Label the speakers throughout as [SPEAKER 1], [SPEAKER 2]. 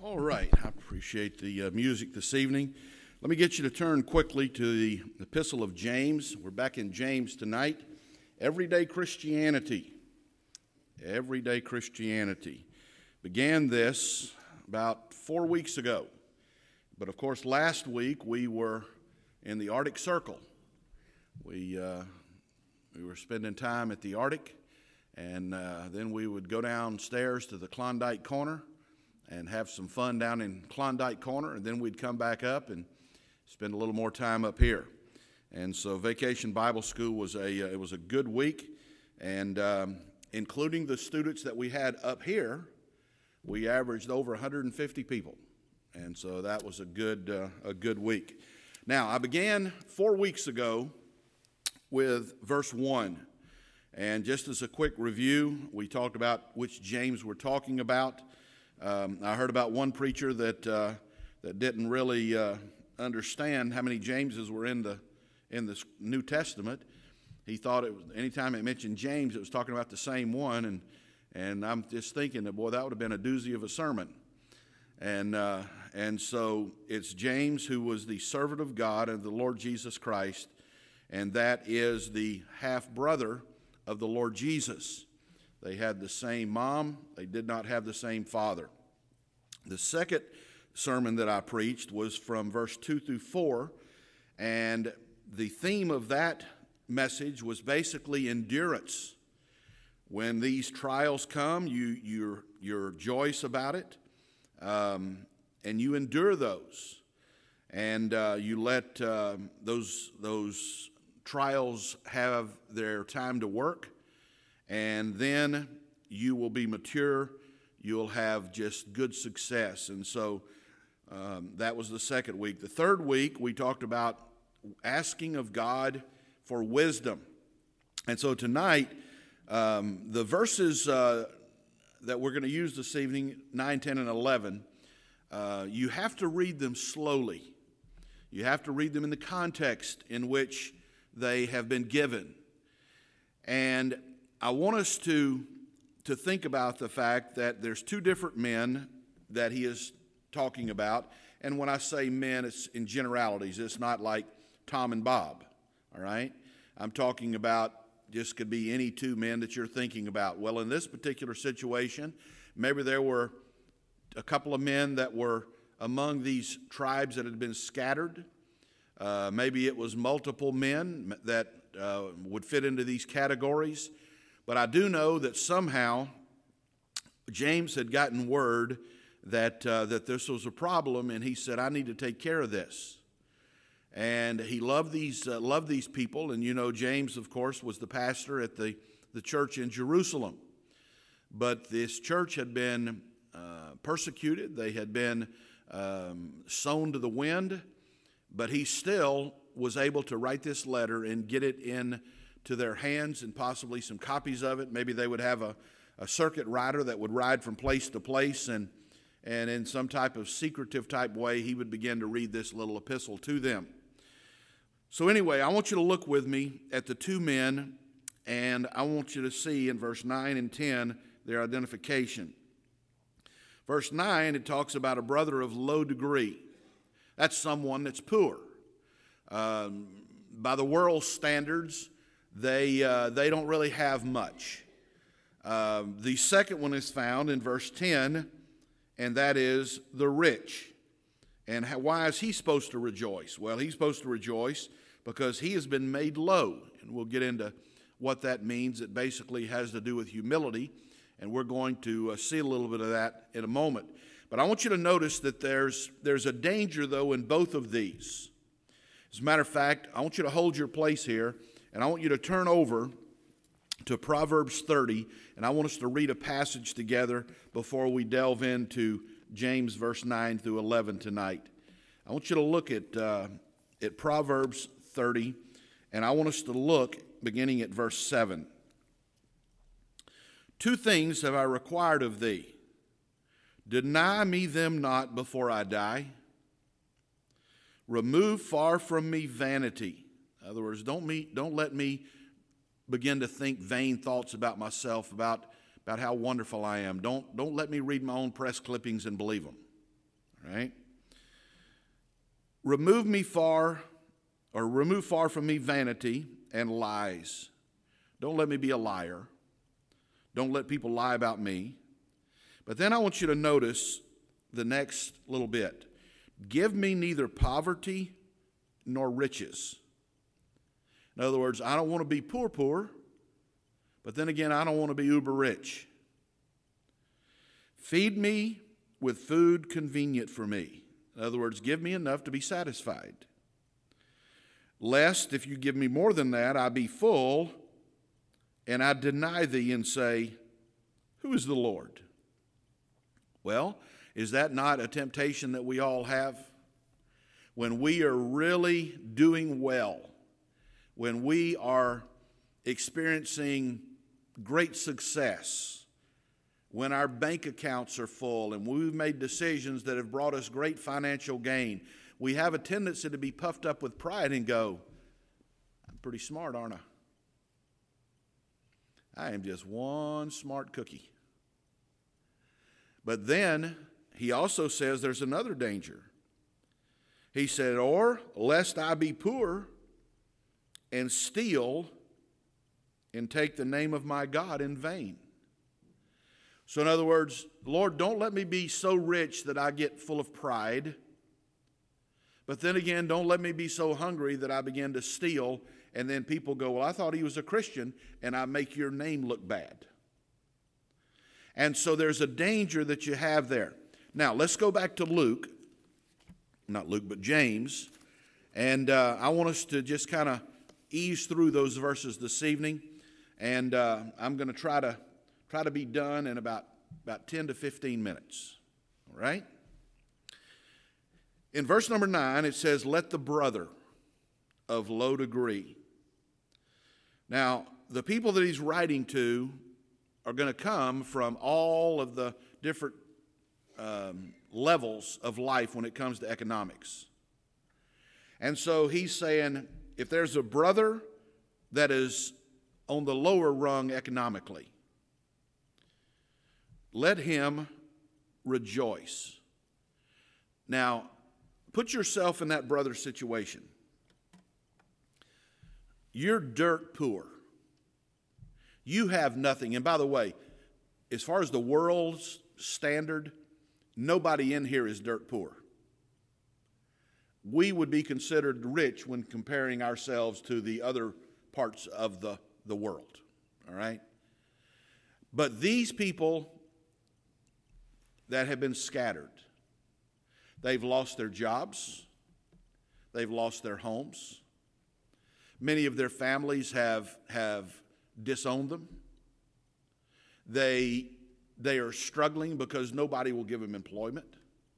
[SPEAKER 1] All right, I appreciate the music this evening. Let me get you to turn quickly to the Epistle of James. We're back in James tonight. Everyday Christianity. Everyday Christianity. Began this about 4 weeks ago. But of course, last week we were in the Arctic Circle. We were spending time at the Arctic, and then we would go downstairs to the Klondike Corner and have some fun down in Klondike Corner, and then we'd come back up and spend a little more time up here. And so Vacation Bible School was it was a good week, and including the students that we had up here, we averaged over 150 people, and so that was a good week. Now, I began 4 weeks ago with verse 1, and just as a quick review, we talked about which James we're talking about. I heard about one preacher that didn't really understand how many Jameses were in the New Testament. He thought it was, anytime it mentioned James, it was talking about the same one, and I'm just thinking that, boy, that would have been a doozy of a sermon. And so it's James, who was the servant of God and the Lord Jesus Christ, and that is the half-brother of the Lord Jesus. They had the same mom. They did not have the same father. The second sermon that I preached was from verse 2 through 4, and the theme of that message was basically endurance. When these trials come, you're joyous about it, and you endure those, and you let those trials have their time to work. And then you will be mature, you'll have just good success. And so that was the second week. The third week, we talked about asking of God for wisdom. And so tonight, the verses that we're going to use this evening, 9, 10, and 11, you have to read them slowly. You have to read them in the context in which they have been given. And I want us to think about the fact that there's two different men that he is talking about. And when I say men, it's in generalities. It's not like Tom and Bob, all right? I'm talking about just could be any two men that you're thinking about. Well, in this particular situation, maybe there were a couple of men that were among these tribes that had been scattered. Maybe it was multiple men that would fit into these categories. But I do know that somehow James had gotten word that this was a problem, and he said, I need to take care of this. And he loved these people, and you know James, of course, was the pastor at the church in Jerusalem. But this church had been persecuted. They had been sown to the wind, but he still was able to write this letter and get it in to their hands and possibly some copies of it. Maybe they would have a circuit rider that would ride from place to place, and in some type of secretive type way, he would begin to read this little epistle to them. So anyway, I want you to look with me at the two men, and I want you to see in verse 9 and 10 their identification. Verse 9, it talks about a brother of low degree. That's someone that's poor. By the world's standards, they don't really have much. The second one is found in verse 10, and that is the rich. And why is he supposed to rejoice? Well, he's supposed to rejoice because he has been made low. And we'll get into what that means. It basically has to do with humility, and we're going to see a little bit of that in a moment. But I want you to notice that there's a danger, though, in both of these. As a matter of fact, I want you to hold your place here, and I want you to turn over to Proverbs 30, and I want us to read a passage together before we delve into James verse 9 through 11 tonight. I want you to look at Proverbs 30, and I want us to look beginning at verse 7. Two things have I required of thee. Deny me them not before I die. Remove far from me vanity. In other words, don't let me begin to think vain thoughts about myself, about how wonderful I am. Don't let me read my own press clippings and believe them. All right? Remove far from me vanity and lies. Don't let me be a liar. Don't let people lie about me. But then I want you to notice the next little bit. Give me neither poverty nor riches. In other words, I don't want to be poor, but then again, I don't want to be uber rich. Feed me with food convenient for me. In other words, give me enough to be satisfied. Lest, if you give me more than that, I be full, and I deny thee and say, who is the Lord? Well, is that not a temptation that we all have? When we are really doing well, when we are experiencing great success, when our bank accounts are full and we've made decisions that have brought us great financial gain, we have a tendency to be puffed up with pride and go, I'm pretty smart, aren't I? I am just one smart cookie. But then he also says there's another danger. He said, or lest I be poor and steal and take the name of my God in vain. So in other words, Lord, don't let me be so rich that I get full of pride. But then again, don't let me be so hungry that I begin to steal, and then people go, well, I thought he was a Christian, and I make your name look bad. And so there's a danger that you have there. Now, let's go back to Luke. Not Luke, but James. And I want us to just kind of ease through those verses this evening. And I'm going to try to be done in about 10 to 15 minutes. All right? In verse number 9, it says, let the brother of low degree. Now, the people that he's writing to are going to come from all of the different levels of life when it comes to economics. And so he's saying, if there's a brother that is on the lower rung economically, let him rejoice. Now, put yourself in that brother's situation. You're dirt poor. You have nothing. And by the way, as far as the world's standard, nobody in here is dirt poor. We would be considered rich when comparing ourselves to the other parts of the world. All right? But these people that have been scattered, they've lost their jobs, they've lost their homes. Many of their families have disowned them. They are struggling because nobody will give them employment.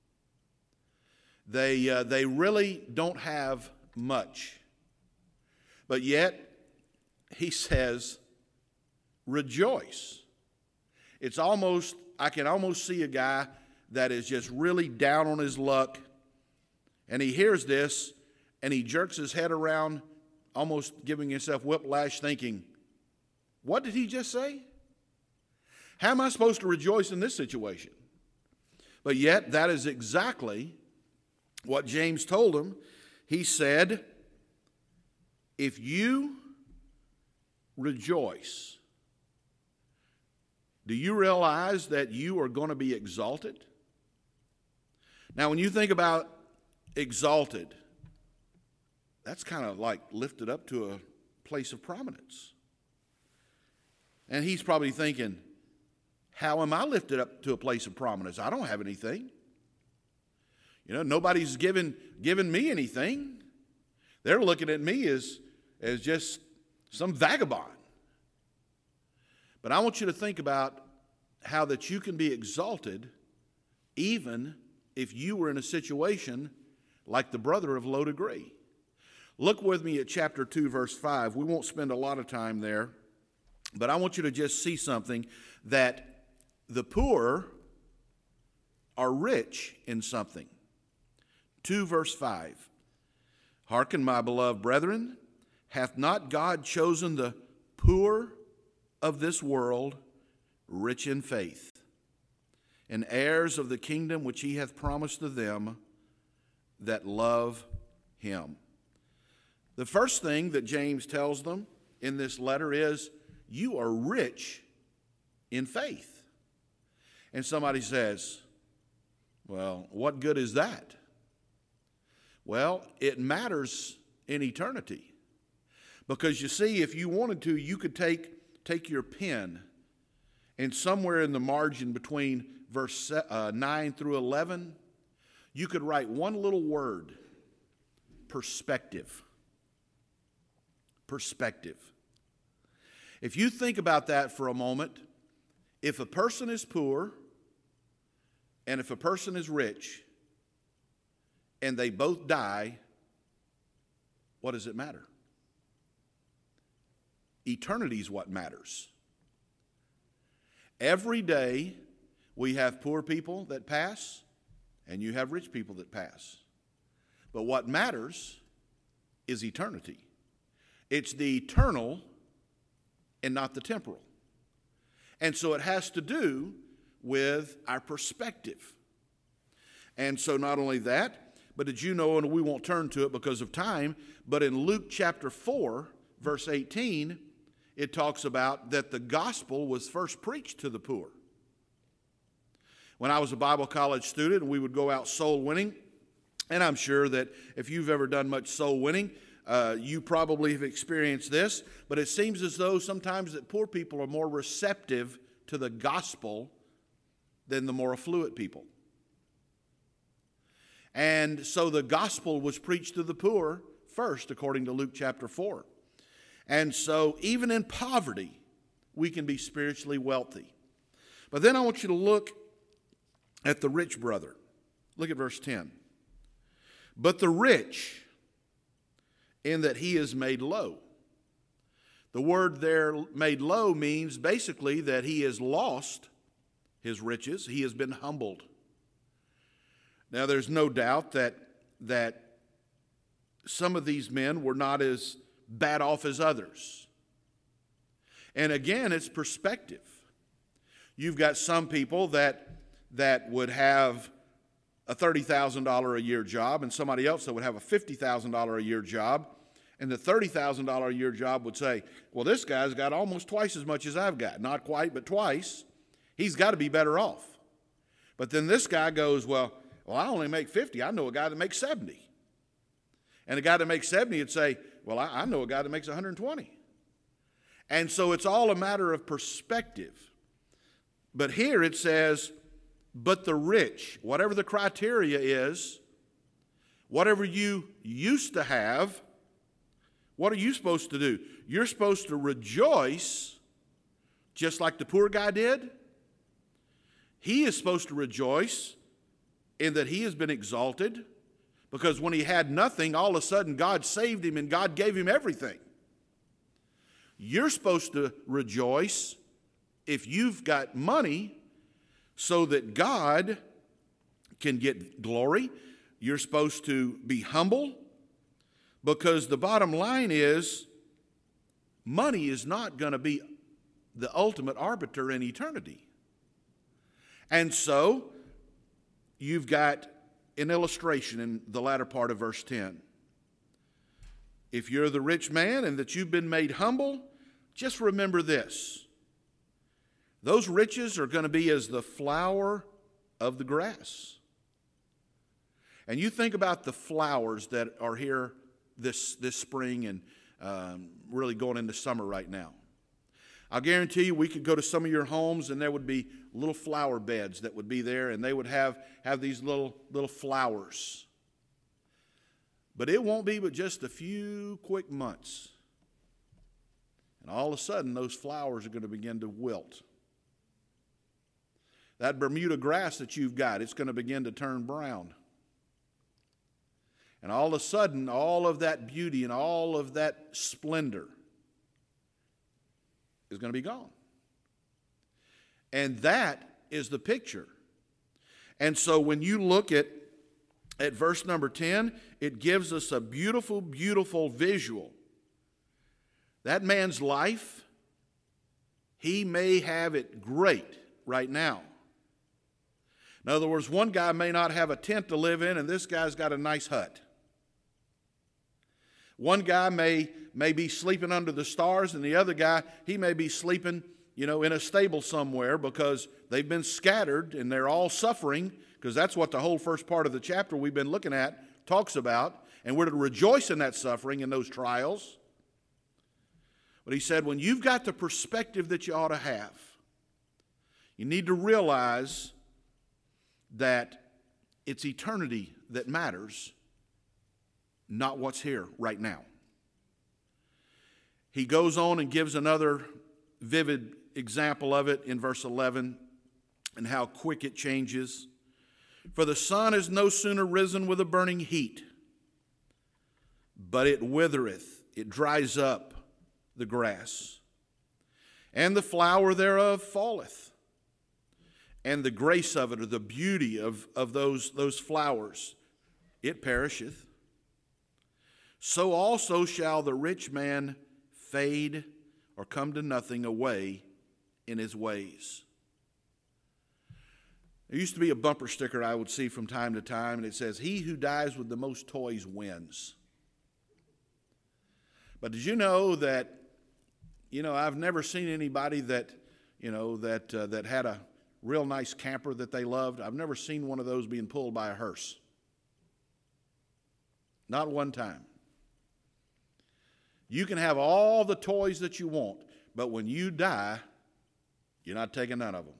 [SPEAKER 1] They really don't have much. But yet, he says, rejoice. It's almost, I can almost see a guy that is just really down on his luck, and he hears this, and he jerks his head around, almost giving himself whiplash, thinking, what did he just say? How am I supposed to rejoice in this situation? But yet, that is exactly what James told him. He said, if you rejoice, do you realize that you are going to be exalted? Now, when you think about exalted, that's kind of like lifted up to a place of prominence. And he's probably thinking, how am I lifted up to a place of prominence? I don't have anything. You know, nobody's given me anything. They're looking at me as just some vagabond. But I want you to think about how that you can be exalted even if you were in a situation like the brother of low degree. Look with me at chapter 2, verse 5. We won't spend a lot of time there, but I want you to just see something, that the poor are rich in something. 2 verse 5. Hearken, my beloved brethren, hath not God chosen the poor of this world rich in faith, and heirs of the kingdom which he hath promised to them that love him. The first thing that James tells them in this letter is, you are rich in faith. And somebody says, well, what good is that? Well, it matters in eternity. Because you see, if you wanted to, you could take your pen and somewhere in the margin between verse 9 through 11, you could write one little word, perspective. Perspective. If you think about that for a moment, if a person is poor and if a person is rich and they both die, what does it matter? Eternity is what matters. Every day we have poor people that pass and you have rich people that pass. But what matters is eternity. It's the eternal and not the temporal. And so it has to do with our perspective. And so not only that, but did you know, and we won't turn to it because of time, but in Luke chapter 4, verse 18, it talks about that the gospel was first preached to the poor. When I was a Bible college student, we would go out soul winning, and I'm sure that if you've ever done much soul winning, you probably have experienced this, but it seems as though sometimes that poor people are more receptive to the gospel than the more affluent people. And so the gospel was preached to the poor first, according to Luke chapter 4. And so even in poverty, we can be spiritually wealthy. But then I want you to look at the rich brother. Look at verse 10. But the rich, in that he is made low. The word there, made low, means basically that he has lost his riches. He has been humbled. Now, there's no doubt that some of these men were not as bad off as others. And again, it's perspective. You've got some people that would have a $30,000 a year job and somebody else that would have a $50,000 a year job. And the $30,000 a year job would say, well, this guy's got almost twice as much as I've got. Not quite, but twice. He's got to be better off. But then this guy goes, well, I only make 50. I know a guy that makes 70. And a guy that makes 70 would say, well, I know a guy that makes 120. And so it's all a matter of perspective. But here it says, but the rich, whatever the criteria is, whatever you used to have, what are you supposed to do? You're supposed to rejoice just like the poor guy did. He is supposed to rejoice in that he has been exalted, because when he had nothing, all of a sudden God saved him and God gave him everything. You're supposed to rejoice if you've got money so that God can get glory. You're supposed to be humble, because the bottom line is money is not going to be the ultimate arbiter in eternity. And so you've got an illustration in the latter part of verse 10. If you're the rich man and that you've been made humble, just remember this. Those riches are going to be as the flower of the grass. And you think about the flowers that are here this spring and really going into summer right now. I'll guarantee you we could go to some of your homes and there would be little flower beds that would be there, and they would have these little flowers. But it won't be but just a few quick months. And all of a sudden, those flowers are going to begin to wilt. That Bermuda grass that you've got, it's going to begin to turn brown. And all of a sudden, all of that beauty and all of that splendor is going to be gone. And that is the picture. And so when you look at verse number 10, it gives us a beautiful, beautiful visual. That man's life, he may have it great right now. In other words, one guy may not have a tent to live in, and this guy's got a nice hut. One guy may be sleeping under the stars, and the other guy, he may be sleeping, in a stable somewhere because they've been scattered and they're all suffering, because that's what the whole first part of the chapter we've been looking at talks about, and we're to rejoice in that suffering and those trials. But he said, when you've got the perspective that you ought to have, you need to realize that it's eternity that matters, not what's here right now. He goes on and gives another vivid example of it in verse 11 and how quick it changes. For the sun is no sooner risen with a burning heat, but it withereth, it dries up the grass, and the flower thereof falleth. And the grace of it, or the beauty of those flowers, it perisheth. So also shall the rich man fade or come to nothing away in his ways. There used to be a bumper sticker I would see from time to time, and it says, "He who dies with the most toys wins." But did you know that, I've never seen anybody that had a real nice camper that they loved. I've never seen one of those being pulled by a hearse. Not one time. You can have all the toys that you want, but when you die, you're not taking none of them.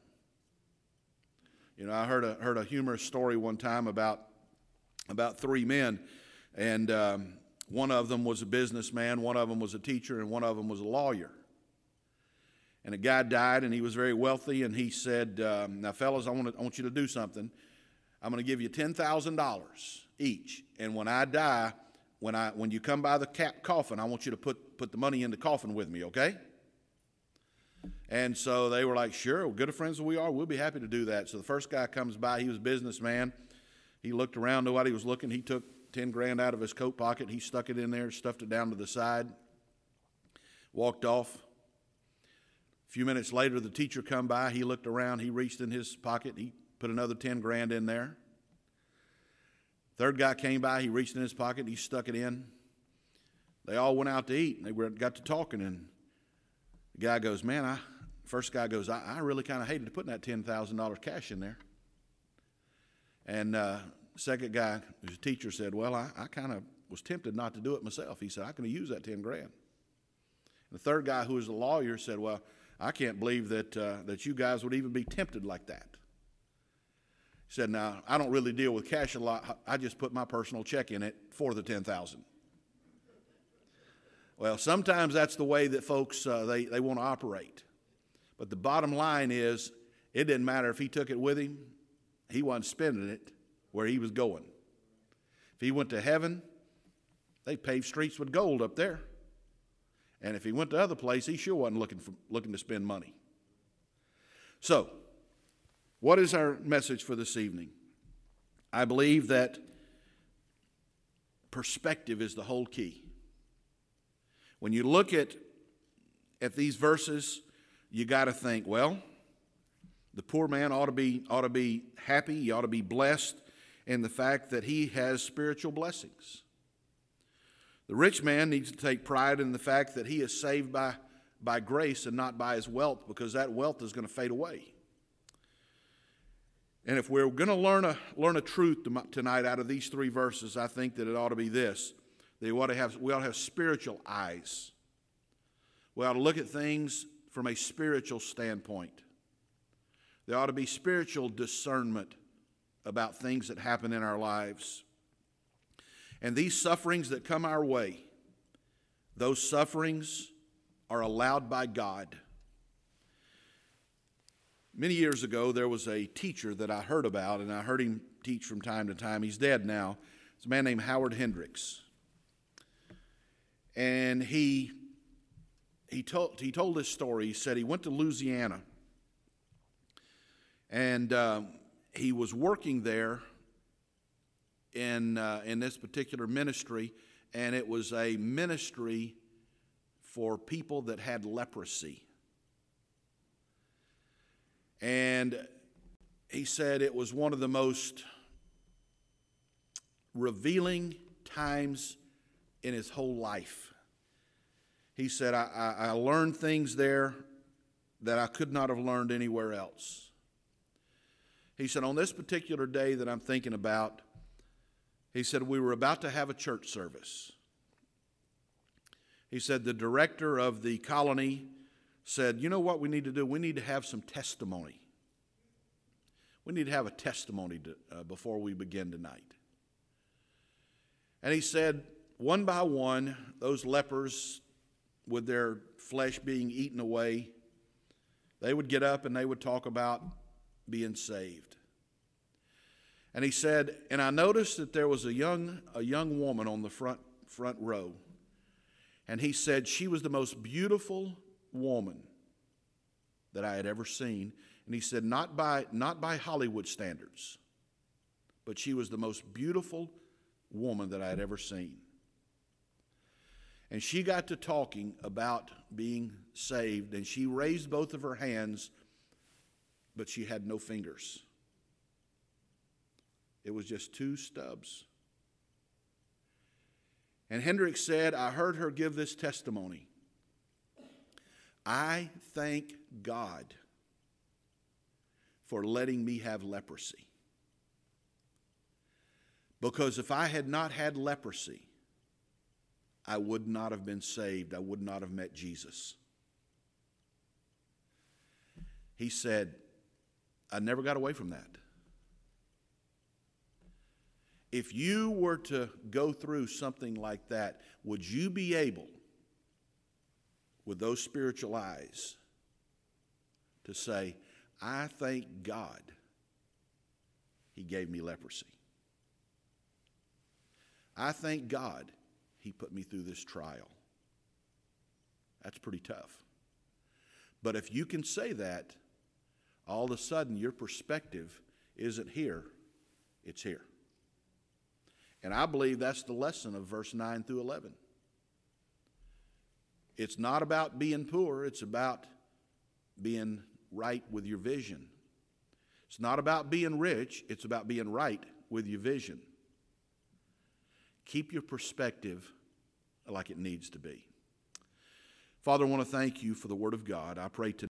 [SPEAKER 1] I heard a humorous story one time about three men, and one of them was a businessman, one of them was a teacher, and one of them was a lawyer. And a guy died, and he was very wealthy, and he said, now, fellas, I want you to do something. I'm going to give you $10,000 each, and when I die, when you come by the coffin, I want you to put the money in the coffin with me, okay? And so they were like, sure, good of friends as we are, we'll be happy to do that. So the first guy comes by, he was a businessman. He looked around, knew what he was looking. He took $10,000 out of his coat pocket. He stuck it in there, stuffed it down to the side, walked off. A few minutes later, the teacher come by. He looked around. He reached in his pocket. He put another $10,000 in there. Third guy came by. He reached in his pocket. He stuck it in. They all went out to eat, and they got to talking. And the guy goes, first guy goes, I really kind of hated putting that $10,000 cash in there. And second guy, who's a teacher, said, well, I kind of was tempted not to do it myself. He said, I could have used that $10,000. And the third guy, who was a lawyer, said, well, I can't believe that you guys would even be tempted like that. He said, now, I don't really deal with cash a lot. I just put my personal check in it for the $10,000. Well, sometimes that's the way that folks, they want to operate. But the bottom line is, it didn't matter if he took it with him. He wasn't spending it where he was going. If he went to heaven, they paved streets with gold up there. And if he went to other place, he sure wasn't looking to spend money. So, what is our message for this evening? I believe that perspective is the whole key. When you look at these verses, you got to think, well, the poor man ought to be happy. He ought to be blessed in the fact that he has spiritual blessings. The rich man needs to take pride in the fact that he is saved by grace and not by his wealth, because that wealth is going to fade away. And if we're going to learn a truth tonight out of these three verses, I think that it ought to be this: we ought to have spiritual eyes. We ought to look at things from a spiritual standpoint. There ought to be spiritual discernment about things that happen in our lives. And these sufferings that come our way, those sufferings are allowed by God. Many years ago, there was a teacher that I heard about, and I heard him teach from time to time. He's dead now. It's a man named Howard Hendricks. And he told this story. He said he went to Louisiana, and he was working there in this particular ministry, and it was a ministry for people that had leprosy. And he said it was one of the most revealing times in his whole life. He said, I learned things there that I could not have learned anywhere else. He said, on this particular day that I'm thinking about, he said, we were about to have a church service. He said, the director of the colony said, you know what we need to do? We need to have some testimony. We need to have a testimony before we begin tonight. And he said, one by one, those lepers with their flesh being eaten away, they would get up and they would talk about being saved. And he said, and I noticed that there was a young woman on the front row. And he said she was the most beautiful woman that I had ever seen. And he said, not by Hollywood standards, but she was the most beautiful woman that I had ever seen. And she got to talking about being saved, and she raised both of her hands, but she had no fingers. It was just two stubs. And Hendricks said, I heard her give this testimony. I thank God for letting me have leprosy. Because if I had not had leprosy, I would not have been saved. I would not have met Jesus. He said, I never got away from that. If you were to go through something like that, would you be able, with those spiritual eyes, to say, I thank God He gave me leprosy. I thank God He put me through this trial. That's pretty tough. But if you can say that, all of a sudden your perspective isn't here, it's here. And I believe that's the lesson of verse 9 through 11. It's not about being poor, it's about being right with your vision. It's not about being rich, it's about being right with your vision. Keep your perspective like it needs to be. Father, I want to thank you for the Word of God. I pray today